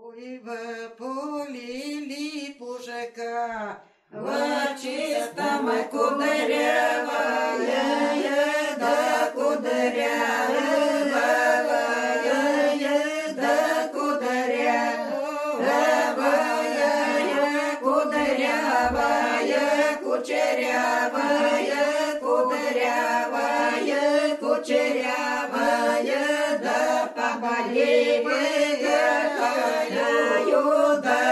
Ой, в полі ліпушка, чиста ма кудрява, да кудрява, да кудрява, кудрявая, кучерявая, кудрявая, кучерявая, да поболевая, да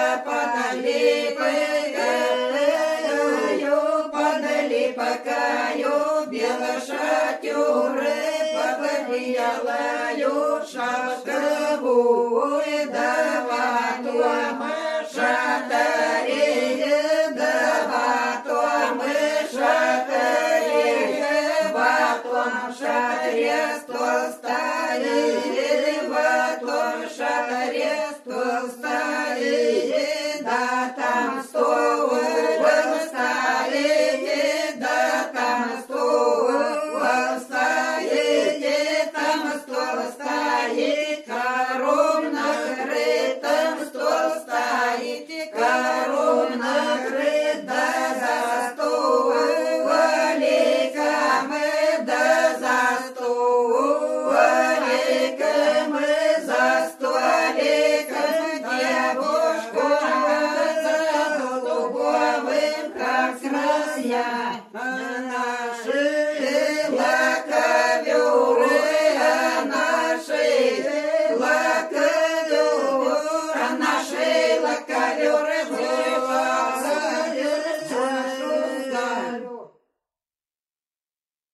подали покаю, белошатюры, поболелаю, шашковую, даватуам, шатарея, даватуам, шатарея, ватуам, шатаре, стол стали, ватуам, шатаре,